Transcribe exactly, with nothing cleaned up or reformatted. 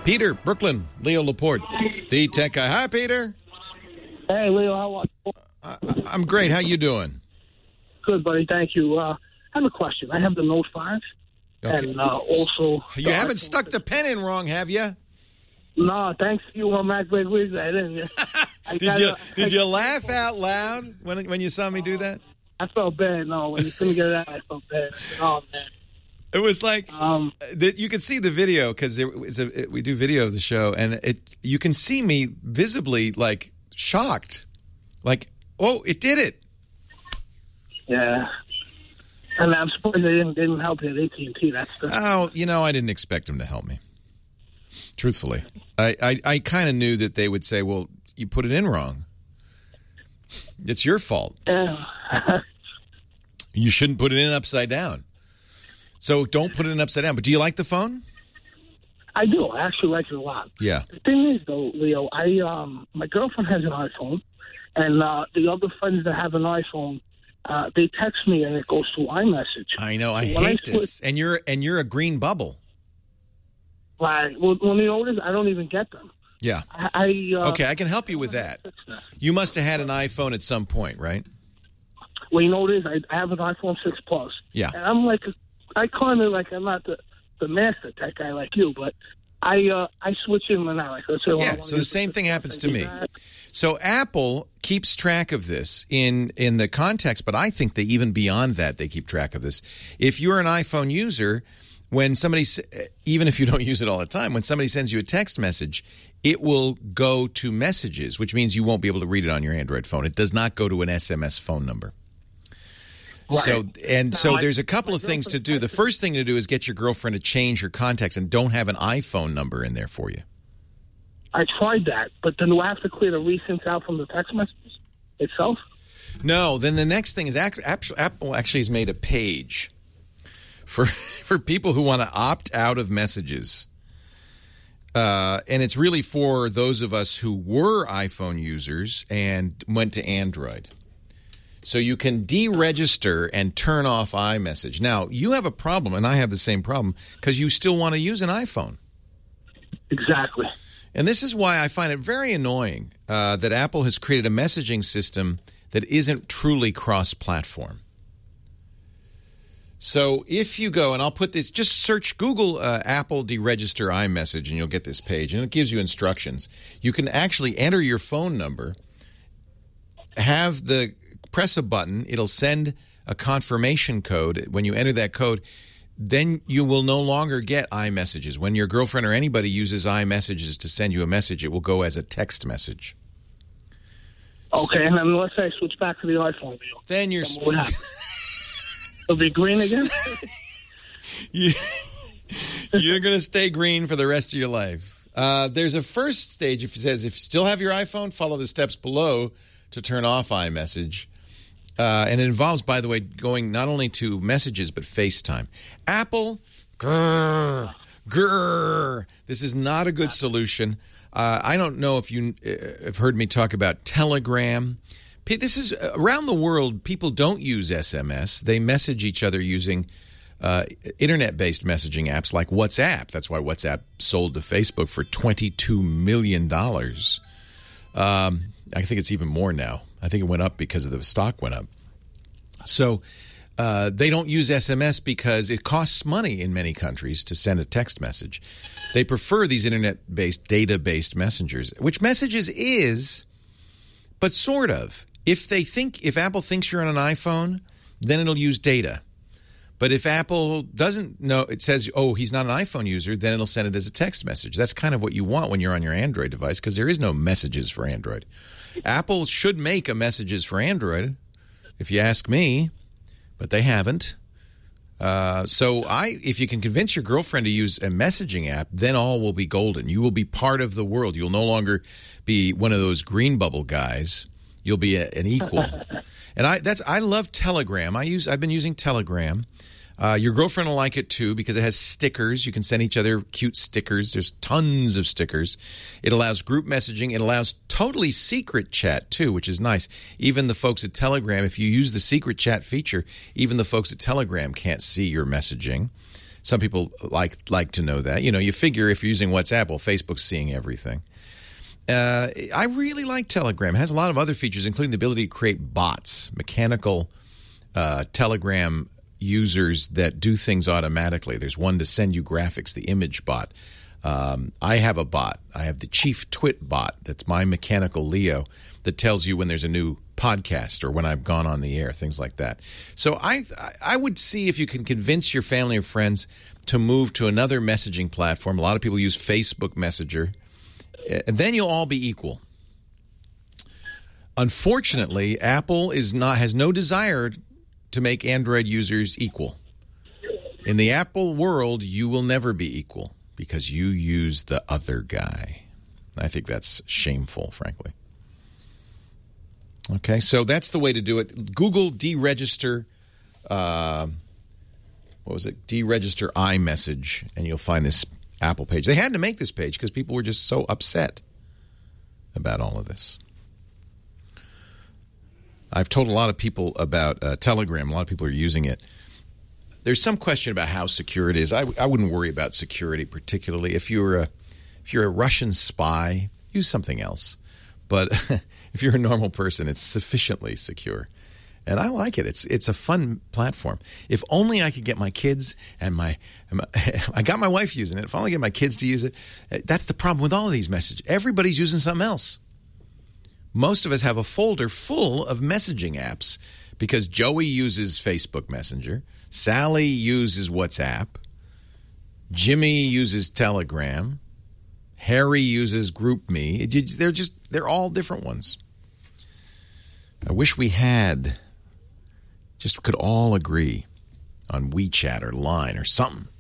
Peter, Brooklyn, Leo Laporte, the tech guy. Hi, Peter. Hey, Leo, how are you? I, I'm great. How you doing? Good, buddy. Thank you. Uh, I have a question. I have the Note five, okay. and uh, also... You haven't stuck the pen in wrong, have you? No, thanks to you on Mac Big Wigs. I didn't. I did you Did you laugh out loud when when you saw me do that? I felt bad. No, when you couldn't get it out, I felt bad. Oh, man. It was like um, that. You can see the video because we do video of the show, and it you can see me visibly like shocked, like, oh, it did it. Yeah, and I'm surprised they didn't, they didn't help you at A T and T. That's the oh, you know, I didn't expect them to help me. Truthfully, I I, I kind of knew that they would say, "Well, you put it in wrong. It's your fault. Yeah. You shouldn't put it in upside down." So don't put it in upside down. But do you like the phone? I do. I actually like it a lot. Yeah. The thing is, though, Leo, I um, my girlfriend has an iPhone, and uh, the other friends that have an iPhone, uh, they text me and it goes through iMessage. I know. I so hate I this. And you're and you're a green bubble. Like, well, when you notice, I don't even get them. Yeah. I, I uh, okay, I can help you with that. You must have had an iPhone at some point, right? Well, you know what it is? I, I have an iPhone six Plus. Yeah. And I'm like, I kind of like, I'm not the, the master tech guy like you, but I uh, I switch in and out. Like, let's say, well, yeah, so the same thing happens to me. That. So Apple keeps track of this in, in the context, but I think that even beyond that, they keep track of this. If you're an iPhone user, when somebody, even if you don't use it all the time, when somebody sends you a text message, it will go to messages, which means you won't be able to read it on your Android phone. It does not go to an S M S phone number. Right. So and now, so there's a couple of things to do. The first thing to do is get your girlfriend to change her contacts and don't have an iPhone number in there for you. I tried that, but then do I have to clear the recents out from the text messages itself? No. Then the next thing is Apple actually has made a page for for people who want to opt out of messages. Uh, and it's really for those of us who were iPhone users and went to Android. So you can deregister and turn off iMessage. Now, you have a problem, and I have the same problem, because you still want to use an iPhone. Exactly. And this is why I find it very annoying uh, that Apple has created a messaging system that isn't truly cross-platform. So if you go, and I'll put this, just search Google uh, Apple deregister iMessage, and you'll get this page, and it gives you instructions. You can actually enter your phone number, have the... press a button, it'll send a confirmation code. When you enter that code, then you will no longer get iMessages. When your girlfriend or anybody uses iMessages to send you a message, it will go as a text message. Okay, so, and then let's say I switch back to the iPhone deal. Then you're... Then it'll be green again? you, you're going to stay green for the rest of your life. Uh, there's a first stage. If it says, if you still have your iPhone, follow the steps below to turn off iMessage. Uh, and it involves, by the way, going not only to messages, but FaceTime. Apple, grrr, grrr. This is not a good solution. Uh, I don't know if you uh, have heard me talk about Telegram. This is around the world, people don't use S M S. They message each other using uh, internet-based messaging apps like WhatsApp. That's why WhatsApp sold to Facebook for twenty-two million dollars. Um, I think it's even more now. I think it went up because of the stock went up. So uh, they don't use S M S because it costs money in many countries to send a text message. They prefer these internet-based, data-based messengers, which Messages is, but sort of. If they think, if Apple thinks you're on an iPhone, then it'll use data. But if Apple doesn't know, it says, oh, he's not an iPhone user, then it'll send it as a text message. That's kind of what you want when you're on your Android device, because there is no Messages for Android. Apple should make a Messages for Android, if you ask me, but they haven't. Uh, so I, if you can convince your girlfriend to use a messaging app, then all will be golden. You will be part of the world. You'll no longer be one of those green bubble guys. You'll be a, an equal. And I that's I love Telegram. I use I've been using Telegram. Uh, your girlfriend will like it too because it has stickers. You can send each other cute stickers. There's tons of stickers. It allows group messaging. It allows totally secret chat too, which is nice. Even the folks at Telegram, if you use the secret chat feature, even the folks at Telegram can't see your messaging. Some people like like to know that. You know, you figure if you're using WhatsApp, well, Facebook's seeing everything. Uh, I really like Telegram. It has a lot of other features, including the ability to create bots, mechanical uh, Telegram users that do things automatically. There's one to send you graphics, the image bot. Um, I have a bot. I have the Chief Twit bot. That's my mechanical Leo that tells you when there's a new podcast or when I've gone on the air, things like that. So I I would see if you can convince your family or friends to move to another messaging platform. A lot of people use Facebook Messenger. And then you'll all be equal. Unfortunately, Apple is not has no desire to make Android users equal. In the Apple world, you will never be equal because you use the other guy. I think that's shameful, frankly. Okay, so that's the way to do it. Google deregister, uh, what was it? Deregister iMessage, and you'll find this Apple page. They had to make this page because people were just so upset about all of this. I've told a lot of people about uh, Telegram. A lot of people are using it. There's some question about how secure it is. I, I wouldn't worry about security particularly. If you're a if you're a Russian spy, use something else. But if you're a normal person, it's sufficiently secure. And I like it. It's it's a fun platform. If only I could get my kids and my, and my I got my wife using it. If only I get my kids to use it. That's the problem with all of these messages. Everybody's using something else. Most of us have a folder full of messaging apps because Joey uses Facebook Messenger, Sally uses WhatsApp, Jimmy uses Telegram, Harry uses GroupMe. They're just they're all different ones. I wish we had just could all agree on WeChat or Line or something.